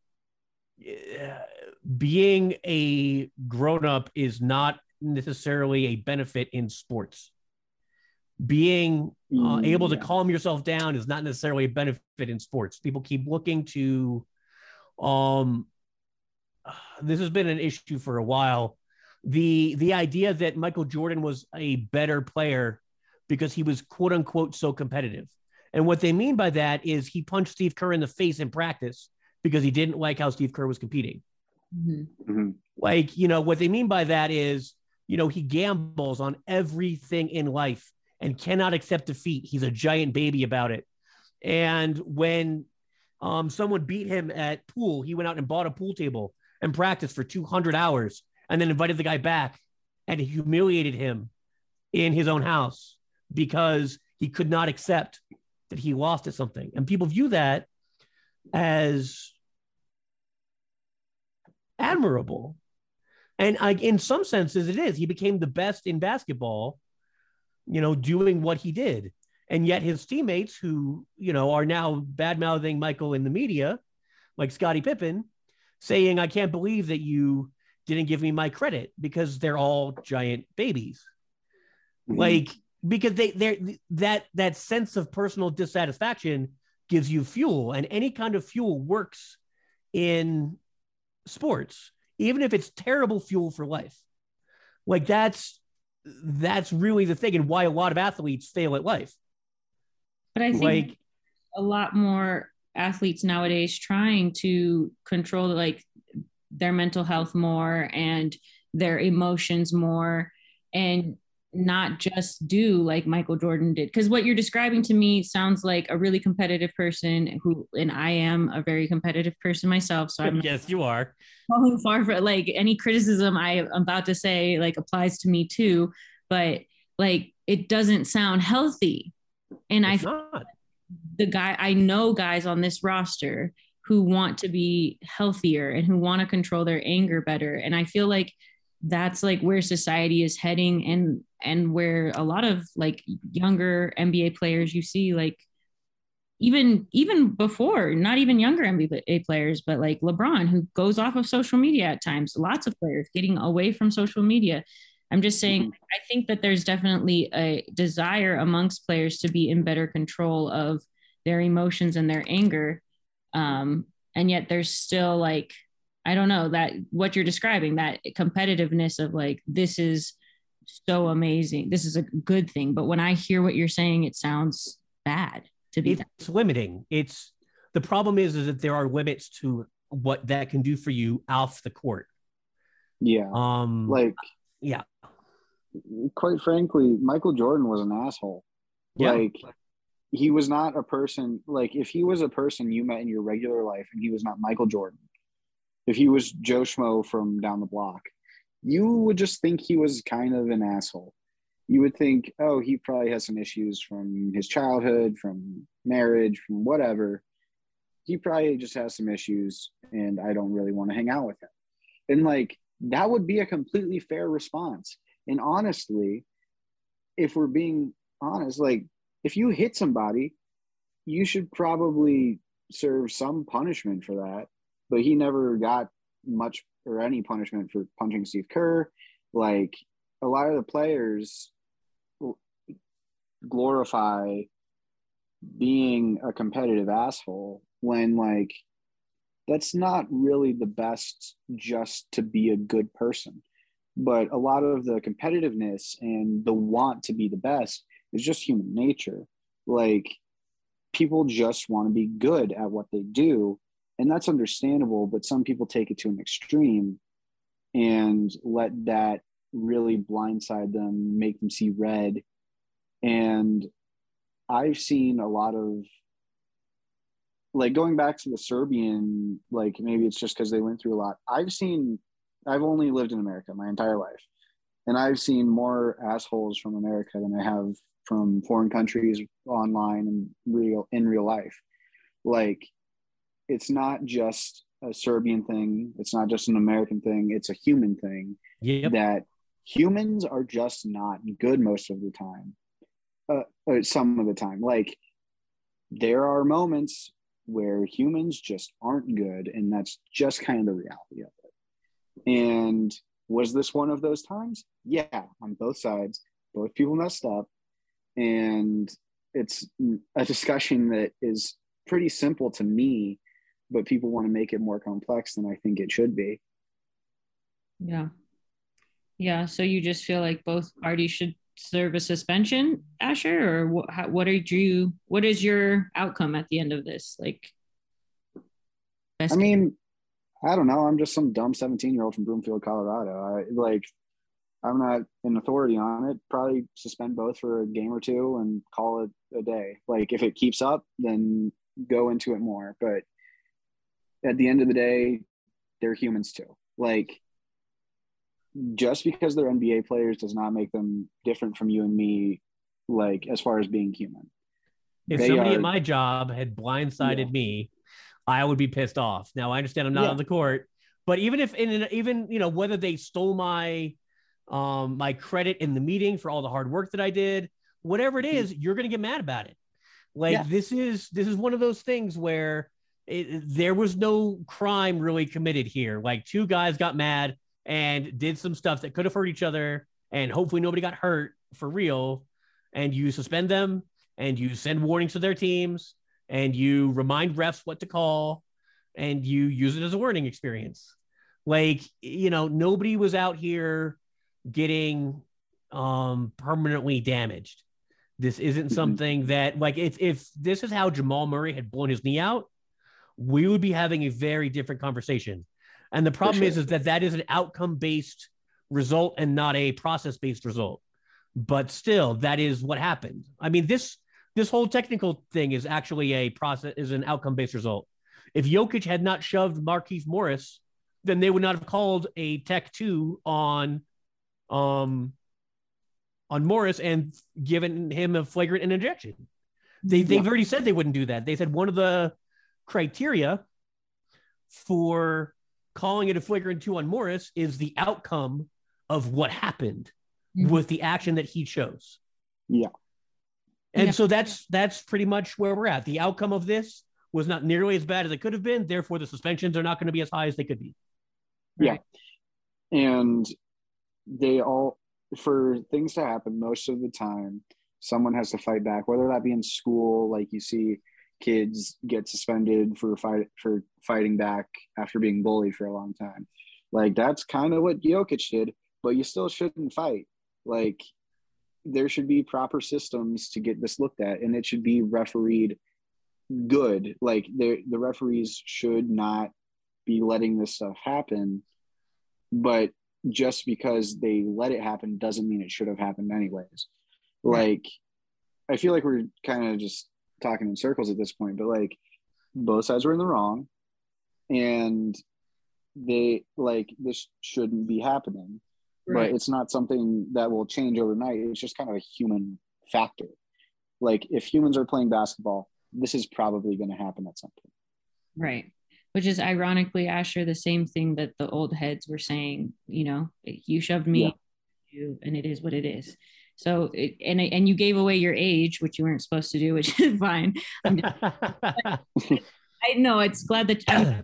being a grown-up is not necessarily a benefit in sports. Being uh, able to Yeah. calm yourself down is not necessarily a benefit in sports. People keep looking to, um, this has been an issue for a while. The, the idea that Michael Jordan was a better player because he was quote unquote so competitive. And what they mean by that is he punched Steve Kerr in the face in practice because he didn't like how Steve Kerr was competing. Mm-hmm. Mm-hmm. Like, you know, what they mean by that is, you know, he gambles on everything in life and cannot accept defeat. He's a giant baby about it. And when um, someone beat him at pool, he went out and bought a pool table and practiced for two hundred hours and then invited the guy back and humiliated him in his own house because he could not accept that he lost at something. And people view that as admirable. And I, in some senses, it is. He became the best in basketball, you know, doing what he did. And yet his teammates who, you know, are now bad-mouthing Michael in the media, like Scottie Pippen, saying, I can't believe that you didn't give me my credit, because they're all giant babies. Mm-hmm. Like, because they they're that that sense of personal dissatisfaction gives you fuel, and any kind of fuel works in sports, even if it's terrible fuel for life. Like that's that's really the thing, and why a lot of athletes fail at life. But I think like a lot more athletes nowadays trying to control like their mental health more and their emotions more, and not just do like Michael Jordan did. Because what you're describing to me sounds like a really competitive person who, and I am a very competitive person myself. So I'm yes, you are. Falling far from like any criticism I am about to say like applies to me too, but like it doesn't sound healthy. And it's I not. The guy I know guys on this roster who want to be healthier and who want to control their anger better. And I feel like that's like where society is heading, and and where a lot of like younger N B A players you see, like even even before, not even younger N B A players, but like LeBron, who goes off of social media at times, lots of players getting away from social media. I'm just saying, mm-hmm. I think that there's definitely a desire amongst players to be in better control of their emotions and their anger. Um, and yet there's still like, I don't know, that what you're describing, that competitiveness of like, this is so amazing, this is a good thing. But when I hear what you're saying, it sounds bad to be. It's that. limiting. It's the problem is, is that there are limits to what that can do for you off the court. Yeah. Um, like, yeah. Quite frankly, Michael Jordan was an asshole. Yeah. Like, he was not a person, like, if he was a person you met in your regular life and he was not Michael Jordan, if he was Joe Schmo from down the block, you would just think he was kind of an asshole. You would think, oh, he probably has some issues from his childhood, from marriage, from whatever. He probably just has some issues, and I don't really want to hang out with him. And, like, that would be a completely fair response. And honestly, if we're being honest, like, if you hit somebody, you should probably serve some punishment for that. but he never got much or any punishment for punching Steve Kerr. Like, a lot of the players glorify being a competitive asshole when, like, that's not really the best just to be a good person. But a lot of the competitiveness and the want to be the best is just human nature. Like, people just want to be good at what they do, and that's understandable, but some people take it to an extreme and let that really blindside them, make them see red. And I've seen a lot of, like, going back to the Serbian, like, maybe it's just because they went through a lot. I've seen, I've only lived in America my entire life, and I've seen more assholes from America than I have from foreign countries online and real in real life. Like, it's not just a Serbian thing. It's not just an American thing. It's a human thing. Yep. That humans are just not good most of the time. Uh, or some of the time. Like, there are moments where humans just aren't good, and that's just kind of the reality of it. And was this one of those times? Yeah, on both sides. Both people messed up. And it's a discussion that is pretty simple to me, but people want to make it more complex than I think it should be. Yeah. Yeah. So you just feel like both parties should serve a suspension, Asher, or what, how, what are you, what is your outcome at the end of this? Like, I mean, I don't know. I'm just some dumb seventeen year old from Broomfield, Colorado. I like, I'm not an authority on it. Probably suspend both for a game or two and call it a day. Like, if it keeps up, then go into it more. But at the end of the day, they're humans too. Like, just because they're N B A players does not make them different from you and me, like, as far as being human. If They somebody are, at my job had blindsided Yeah. me, I would be pissed off. Now, I understand I'm not Yeah. on the court, but even if, in an, even, you know, whether they stole my, um, my credit in the meeting for all the hard work that I did, whatever it is, you're going to get mad about it. Like, Yeah. this is, this is one of those things where it, there was no crime really committed here. Like, two guys got mad and did some stuff that could have hurt each other, and hopefully nobody got hurt for real. And you suspend them, and you send warnings to their teams, and you remind refs what to call, and you use it as a learning experience. Like, you know, nobody was out here getting um, permanently damaged. This isn't something that, like, if, if this is how Jamal Murray had blown his knee out, we would be having a very different conversation. And the problem sure. is, is that that is an outcome-based result and not a process-based result. But still, that is what happened. I mean, this this whole technical thing is actually a process, is an outcome-based result. If Jokic had not shoved Markieff Morris, then they would not have called a tech two on, um, on Morris and given him a flagrant an injection. They they've Yeah. already said they wouldn't do that. They said one of the criteria for calling it a flagrant two on Morris is the outcome of what happened Mhm. with the action that he chose. Yeah. And Yeah. so that's that's pretty much where we're at. The outcome of this was not nearly as bad as it could have been. Therefore, the suspensions are not going to be as high as they could be. Yeah. And they all, for things to happen, most of the time, someone has to fight back, whether that be in school, like you see kids get suspended for fight for fighting back after being bullied for a long time. Like, that's kind of what Jokic did, but you still shouldn't fight. Like, there should be proper systems to get this looked at, and it should be refereed good. Like, the the referees should not be letting this stuff happen, but just because they let it happen doesn't mean it should have happened anyways. Like, I feel like we're kind of just talking in circles at this point, but like, both sides were in the wrong, and they, like, this shouldn't be happening. Right. But it's not something that will change overnight. It's just kind of a human factor. Like, if humans are playing basketball, this is probably going to happen at some point. Right. Which is ironically, Asher, the same thing that the old heads were saying, you know, you shoved me, Yeah. you, and it is what it is. So, it, and and you gave away your age, which you weren't supposed to do, which is fine. I'm just, I know it's glad that I'm,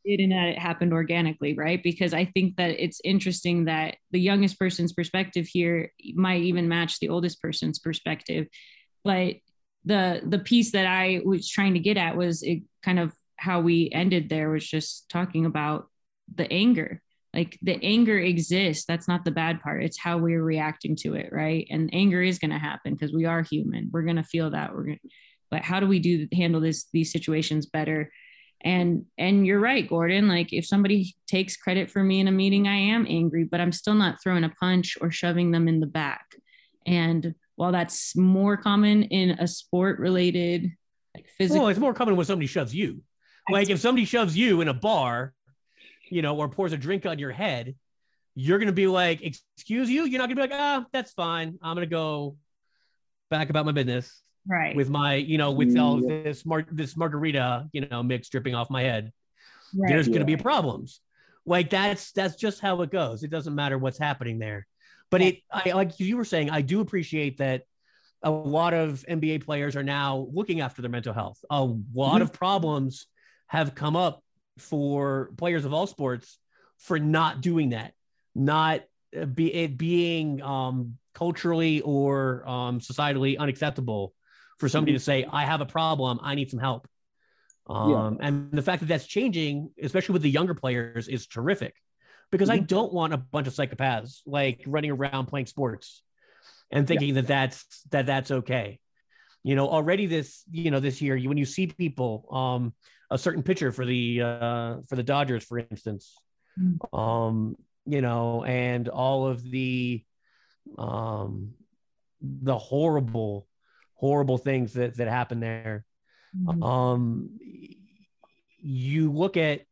did and that it happened organically, right? Because I think that it's interesting that the youngest person's perspective here might even match the oldest person's perspective. But the the piece that I was trying to get at was it kind of how we ended there was just talking about the anger. Like the anger exists. That's not the bad part. It's how we're reacting to it, right? And anger is going to happen because we are human. We're going to feel that. We're going but how do we do handle this these situations better? And and you're right, Gordon. Like if somebody takes credit for me in a meeting, I am angry, but I'm still not throwing a punch or shoving them in the back. And while that's more common in a sport related, like physical, well, it's more common when somebody shoves you. Like if somebody shoves you in a bar, you know, or pours a drink on your head, you're going to be like, excuse you? You're not going to be like, ah, that's fine. I'm going to go back about my business. Right. With my, you know, with all this, mar- this margarita, you know, mix dripping off my head. Right. There's yeah. going to be problems. Like that's, that's just how it goes. It doesn't matter what's happening there. But it, I, like you were saying, I do appreciate that a lot of N B A players are now looking after their mental health. A lot mm-hmm. of problems have come up for players of all sports for not doing that, not be it being um, culturally or um, societally unacceptable for somebody mm-hmm. to say, I have a problem, I need some help. Um, yeah. And the fact that that's changing, especially with the younger players, is terrific because mm-hmm. I don't want a bunch of psychopaths like running around playing sports and thinking yeah. that that's, that that's okay. You know, already this, you know, this year, when you see people, um, a certain pitcher for the uh, for the Dodgers, for instance, mm-hmm. um, you know, and all of the um, the horrible, horrible things that that happen there. Mm-hmm. Um, you look at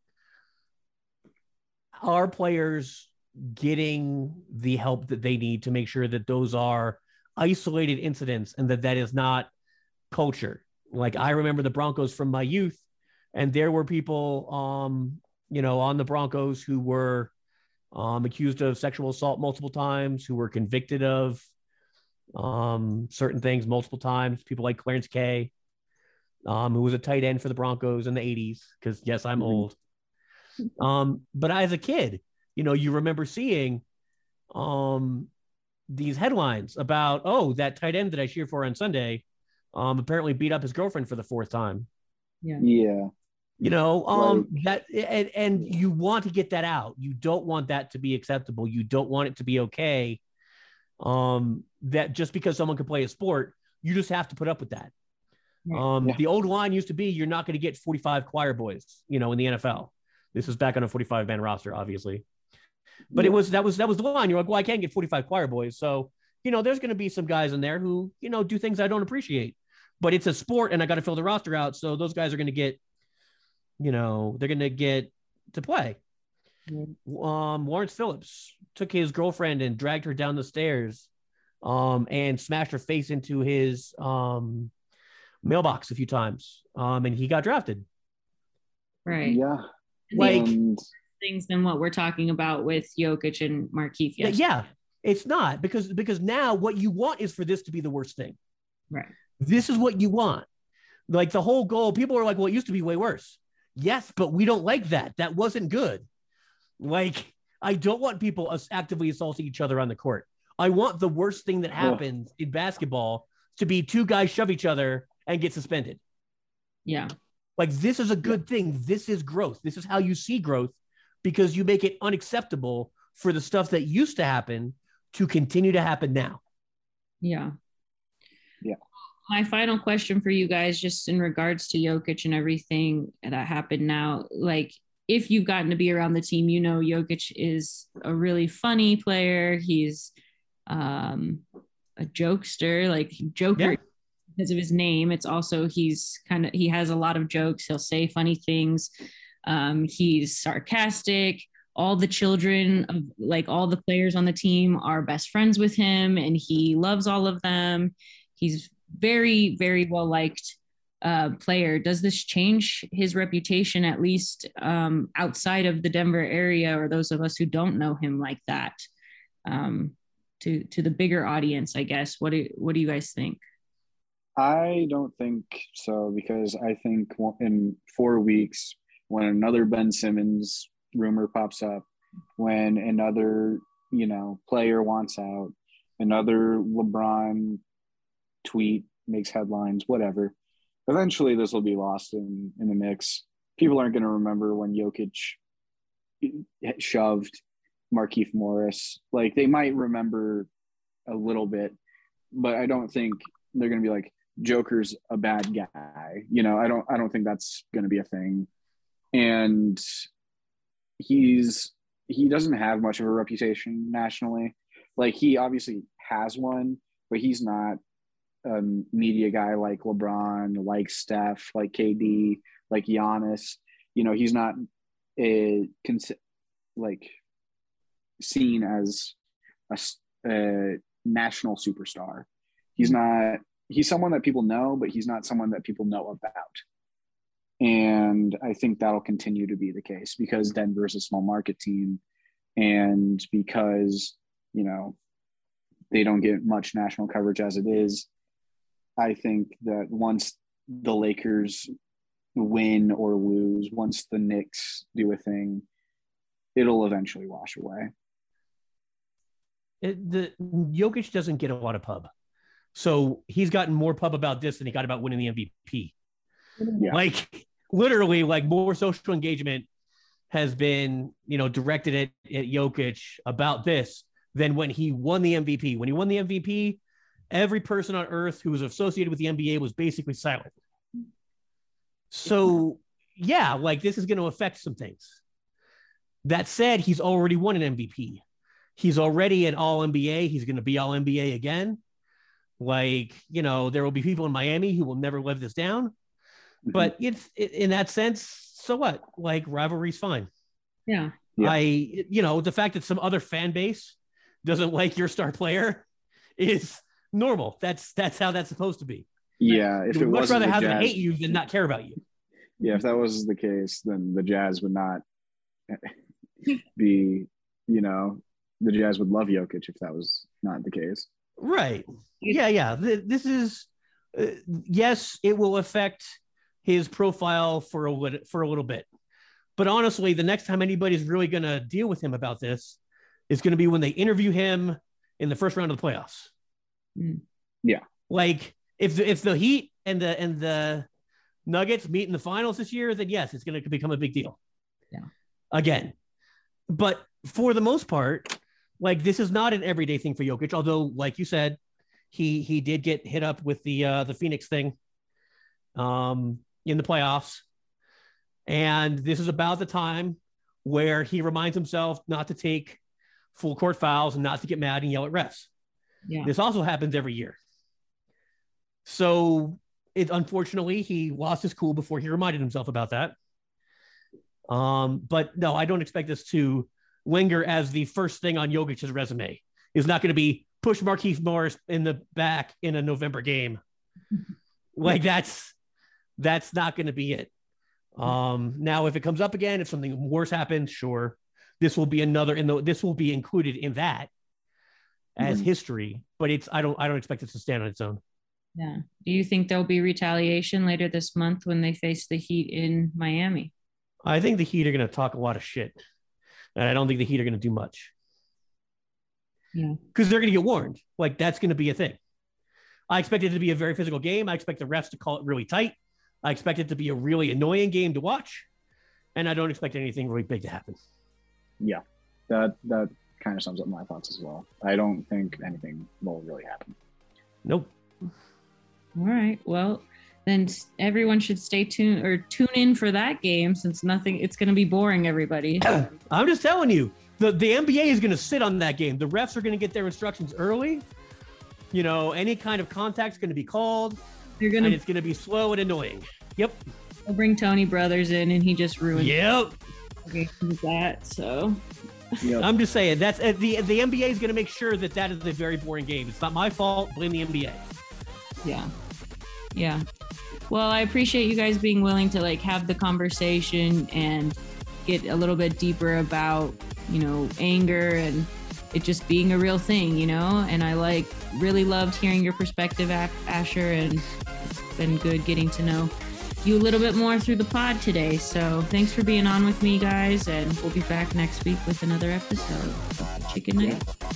our players getting the help that they need to make sure that those are isolated incidents and that that is not culture. Like I remember the Broncos from my youth. And there were people, um, you know, on the Broncos who were um, accused of sexual assault multiple times, who were convicted of um, certain things multiple times. People like Clarence Kay, um, who was a tight end for the Broncos in the eighties, because, yes, I'm old. Um, but as a kid, you know, you remember seeing um, these headlines about, oh, that tight end that I cheer for on Sunday um, apparently beat up his girlfriend for the fourth time. Yeah. Yeah. You know, um, right. that and, and you want to get that out. You don't want that to be acceptable. You don't want it to be okay. Um, that just because someone can play a sport, you just have to put up with that. Um, yeah. The old line used to be, you're not going to get forty-five choir boys, you know, in the N F L. This is back on a forty-five man roster, obviously. But yeah. it was, that was, that was the line. You're like, well, I can't get forty-five choir boys. So, you know, there's going to be some guys in there who, you know, do things I don't appreciate, but it's a sport and I got to fill the roster out. So those guys are going to get, you know, they're going to get to play. Mm-hmm. Um, Lawrence Phillips took his girlfriend and dragged her down the stairs um, and smashed her face into his um, mailbox a few times. Um, and he got drafted. Right. Yeah. Like and... things than what we're talking about with Jokic and Markieff. Yesterday. Yeah, it's not because, because now what you want is for this to be the worst thing. Right. This is what you want. Like the whole goal, people are like, well, it used to be way worse. Yes, but we don't like that. That wasn't good. Like, I don't want people actively assaulting each other on the court. I want the worst thing that happens yeah. in basketball to be two guys shove each other and get suspended. Yeah. Like, this is a good yeah. thing. This is growth. This is how you see growth because you make it unacceptable for the stuff that used to happen to continue to happen now. Yeah. Yeah. My final question for you guys, just in regards to Jokic and everything that happened now, like if you've gotten to be around the team, you know, Jokic is a really funny player. He's um, a jokester, like Joker yeah. because of his name. It's also, he's kind of, he has a lot of jokes. He'll say funny things. Um, he's sarcastic. All the children of like all the players on the team are best friends with him and he loves all of them. He's very, very well liked uh, player. Does this change his reputation, at least um, outside of the Denver area, or those of us who don't know him like that, um, to to the bigger audience? I guess. What do what do you guys think? I don't think so because I think in four weeks when another Ben Simmons rumor pops up, when another, you know, player wants out, another LeBron tweet makes headlines, whatever. Eventually this will be lost in, in the mix. People aren't going to remember when Jokic shoved Markieff Morris. Like, they might remember a little bit, but I don't think they're going to be like, Joker's a bad guy. You know, I don't, I don't think that's going to be a thing. And he's, he doesn't have much of a reputation nationally. Like, he obviously has one, but he's not a media guy like LeBron, like Steph, like K D, like Giannis. You know, he's not a like seen as a, a national superstar. He's not, he's someone that people know, but he's not someone that people know about. And I think that'll continue to be the case because Denver is a small market team, and because, you know, they don't get much national coverage as it is. I think that once the Lakers win or lose, once the Knicks do a thing, it'll eventually wash away. It, the Jokic doesn't get a lot of pub. So he's gotten more pub about this than he got about winning the M V P. Yeah. Like, literally, like, more social engagement has been, you know, directed at, at Jokic about this than when he won the M V P. When he won the M V P, every person on earth who was associated with the N B A was basically silent. So, yeah, like, this is going to affect some things. That said, he's already won an M V P. He's already an all N B A. He's going to be all N B A again. Like, you know, there will be people in Miami who will never live this down. Mm-hmm. But it's it, in that sense, so what? Like, rivalry's fine. Yeah. yeah. I, you know, the fact that some other fan base doesn't like your star player is normal. That's that's how that's supposed to be. Yeah. If You'd it much rather the have Jazz, them hate you than not care about you. Yeah, if that was the case, then the Jazz would not be, you know, the Jazz would love Jokic if that was not the case. Right. Yeah, yeah. This is, uh, yes, it will affect his profile for a little, for a little bit. But honestly, the next time anybody's really going to deal with him about this is going to be when they interview him in the first round of the playoffs. Mm. Yeah. Like, if the, if the Heat and the and the Nuggets meet in the finals this year, then yes, it's going to become a big deal. Yeah. Again. But for the most part, like, this is not an everyday thing for Jokic, although, like you said, he he did get hit up with the uh, the Phoenix thing um, in the playoffs. And this is about the time where he reminds himself not to take full court fouls and not to get mad and yell at refs. Yeah. This also happens every year. So, it unfortunately, he lost his cool before he reminded himself about that. Um, but no, I don't expect this to linger as the first thing on Jokic's resume. Is not going to be push Markieff Morris in the back in a November game. Like, that's that's not going to be it. Um, now, if it comes up again, if something worse happens, sure, this will be another. In the this will be included in that as mm-hmm. history. But it's I don't I don't expect it to stand on its own. Yeah. Do you think there'll be retaliation later this month when they face the Heat in Miami? I think the Heat are going to talk a lot of shit. And I don't think the Heat are going to do much. Yeah. Because they're going to get warned. Like, that's going to be a thing. I expect it to be a very physical game. I expect the refs to call it really tight. I expect it to be a really annoying game to watch. And I don't expect anything really big to happen. Yeah. That that kind of sums up my thoughts as well. I don't think anything will really happen. Nope. All right. Well, then everyone should stay tuned or tune in for that game, since nothing, it's going to be boring, everybody. I'm just telling you, the, the N B A is going to sit on that game. The refs are going to get their instructions early. You know, any kind of contact's going to be called. They're gonna, and it's going to be slow and annoying. Yep. I'll bring Tony Brothers in, and he just ruined Yep. Okay, that, so. Yep. I'm just saying, that's uh, the, the N B A is going to make sure that that is a very boring game. It's not my fault. Blame the N B A. Yeah. Yeah. Well, I appreciate you guys being willing to, like, have the conversation and get a little bit deeper about, you know, anger and it just being a real thing, you know? And I, like, really loved hearing your perspective, Asher, and it's been good getting to know you a little bit more through the pod today. So thanks for being on with me, guys, and we'll be back next week with another episode of the Chicken Nugget.